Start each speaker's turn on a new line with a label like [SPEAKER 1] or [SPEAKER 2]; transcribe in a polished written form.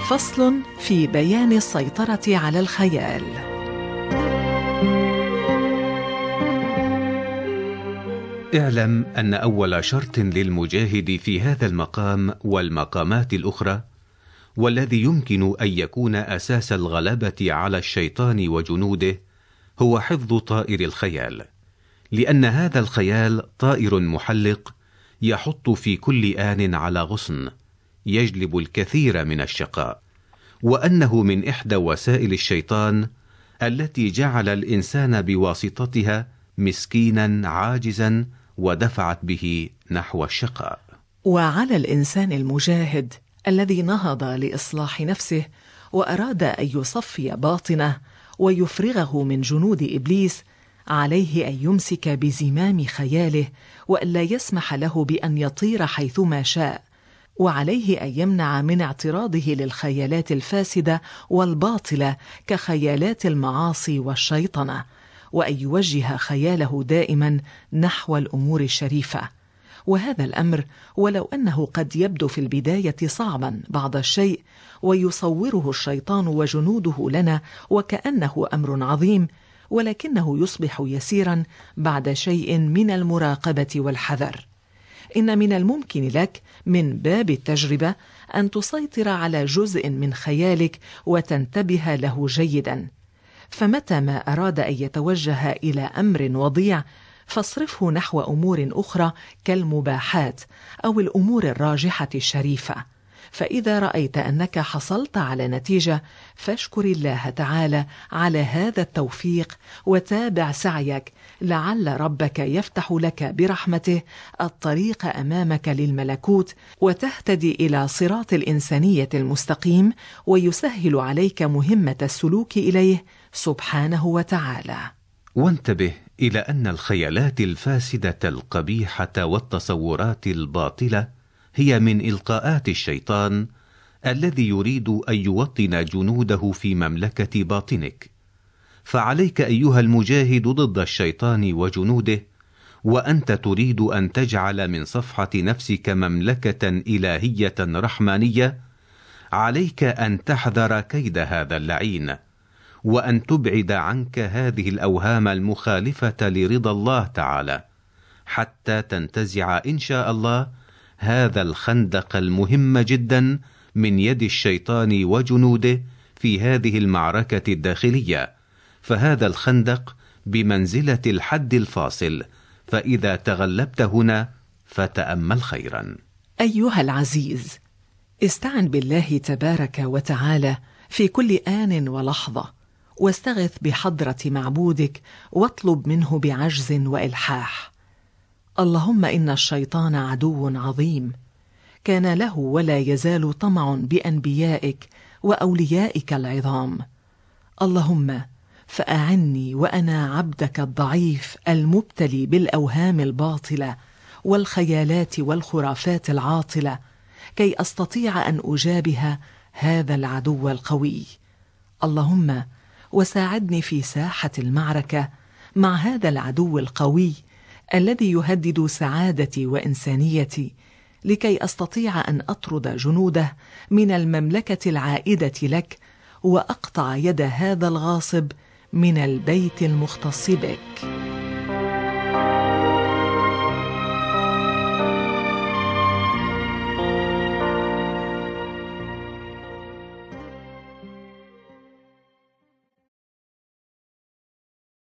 [SPEAKER 1] فصل في بيان السيطرة على الخيال.
[SPEAKER 2] اعلم أن أول شرط للمجاهد في هذا المقام والمقامات الأخرى، والذي يمكن أن يكون أساس الغلبة على الشيطان وجنوده، هو حفظ طائر الخيال، لأن هذا الخيال طائر محلق يحط في كل آن على غصن، يجلب الكثير من الشقاء، وأنه من إحدى وسائل الشيطان التي جعل الإنسان بواسطتها مسكينا عاجزا ودفعت به نحو الشقاء.
[SPEAKER 1] وعلى الإنسان المجاهد الذي نهض لإصلاح نفسه وأراد أن يصفي باطنه ويفرغه من جنود إبليس، عليه أن يمسك بزمام خياله وألا يسمح له بأن يطير حيثما شاء، وعليه أن يمنع من اعتراضه للخيالات الفاسدة والباطلة كخيالات المعاصي والشيطنة، وأن يوجه خياله دائما نحو الأمور الشريفة. وهذا الأمر ولو أنه قد يبدو في البداية صعبا بعض الشيء، ويصوره الشيطان وجنوده لنا وكأنه أمر عظيم، ولكنه يصبح يسيرا بعد شيء من المراقبة والحذر. إن من الممكن لك من باب التجربة أن تسيطر على جزء من خيالك وتنتبه له جيدا، فمتى ما أراد أن يتوجه إلى أمر وضيع فاصرفه نحو أمور أخرى كالمباحات أو الأمور الراجحة الشريفة. فإذا رأيت أنك حصلت على نتيجة فاشكر الله تعالى على هذا التوفيق وتابع سعيك، لعل ربك يفتح لك برحمته الطريق أمامك للملكوت وتهتدي إلى صراط الإنسانية المستقيم، ويسهل عليك مهمة السلوك إليه سبحانه وتعالى.
[SPEAKER 2] وانتبه إلى أن الخيالات الفاسدة القبيحة والتصورات الباطلة هي من إلقاءات الشيطان الذي يريد أن يوطن جنوده في مملكة باطنك. فعليك أيها المجاهد ضد الشيطان وجنوده، وأنت تريد أن تجعل من صفحة نفسك مملكة إلهية رحمانية، عليك أن تحذر كيد هذا اللعين، وأن تبعد عنك هذه الأوهام المخالفة لرضا الله تعالى، حتى تنتزع إن شاء الله هذا الخندق المهم جدا من يد الشيطان وجنوده في هذه المعركة الداخلية. فهذا الخندق بمنزلة الحد الفاصل، فإذا تغلبت هنا فتأمل خيرا.
[SPEAKER 1] أيها العزيز، استعن بالله تبارك وتعالى في كل آن ولحظة، واستغث بحضرة معبودك واطلب منه بعجز وإلحاح. اللهم إن الشيطان عدو عظيم، كان له ولا يزال طمع بأنبيائك وأوليائك العظام. اللهم فأعني وأنا عبدك الضعيف المبتلي بالأوهام الباطلة والخيالات والخرافات العاطلة، كي أستطيع أن أجابه هذا العدو القوي. اللهم وساعدني في ساحة المعركة مع هذا العدو القوي الذي يهدد سعادتي وإنسانيتي، لكي أستطيع أن أطرد جنوده من المملكة العائدة لك، وأقطع يد هذا الغاصب من البيت المختص بك.